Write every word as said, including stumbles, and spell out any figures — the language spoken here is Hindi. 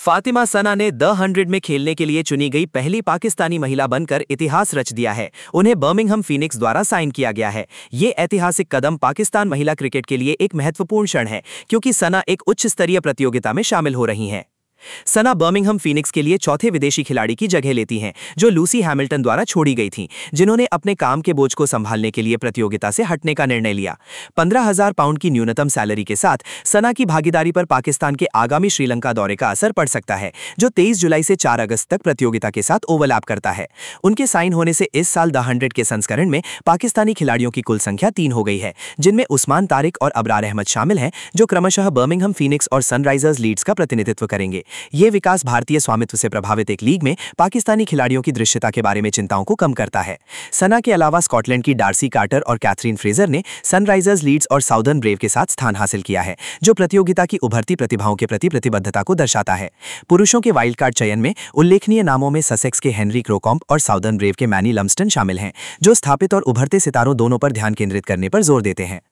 फातिमा सना ने द हंड्रेड में खेलने के लिए चुनी गई पहली पाकिस्तानी महिला बनकर इतिहास रच दिया है। उन्हें बर्मिंघम फीनिक्स द्वारा साइन किया गया है। ये ऐतिहासिक कदम पाकिस्तान महिला क्रिकेट के लिए एक महत्वपूर्ण क्षण है, क्योंकि सना एक उच्च स्तरीय प्रतियोगिता में शामिल हो रही हैं। सना बर्मिंघम फीनिक्स के लिए चौथे विदेशी खिलाड़ी की जगह लेती हैं, जो लूसी हैमिल्टन द्वारा छोड़ी गई थीं, जिन्होंने अपने काम के बोझ को संभालने के लिए प्रतियोगिता से हटने का निर्णय लिया। पंद्रह हजार पाउंड की न्यूनतम सैलरी के साथ सना की भागीदारी पर पाकिस्तान के आगामी श्रीलंका दौरे का असर पड़ सकता है, जो तेईस जुलाई से चार अगस्त तक प्रतियोगिता के साथ ओवरलैप करता है। उनके साइन होने से इस साल द हंड्रेड के संस्करण में पाकिस्तानी खिलाड़ियों की कुल संख्या तीन हो गई है, जिनमें उस्मान तारिक और अबरार अहमद शामिल हैं, जो क्रमशः बर्मिंघम फीनिक्स और सनराइजर्स लीड्स का प्रतिनिधित्व करेंगे। ये विकास भारतीय स्वामित्व से प्रभावित एक लीग में पाकिस्तानी खिलाड़ियों की दृश्यता के बारे में चिंताओं को कम करता है। सना के अलावा स्कॉटलैंड की डार्सी कार्टर और कैथरीन फ्रेजर ने सनराइजर्स लीड्स और साउदर्न ब्रेव के साथ स्थान हासिल किया है, जो प्रतियोगिता की उभरती प्रतिभाओं के प्रति प्रतिबद्धता को दर्शाता है। पुरुषों के वाइल्ड कार्ड चयन में उल्लेखनीय नामों में ससेक्स के हेनरी क्रोकॉम्प और साउदर्न ब्रेव के मैनी लम्स्टन शामिल हैं, जो स्थापित और उभरते सितारों दोनों पर ध्यान केंद्रित करने पर जोर देते हैं।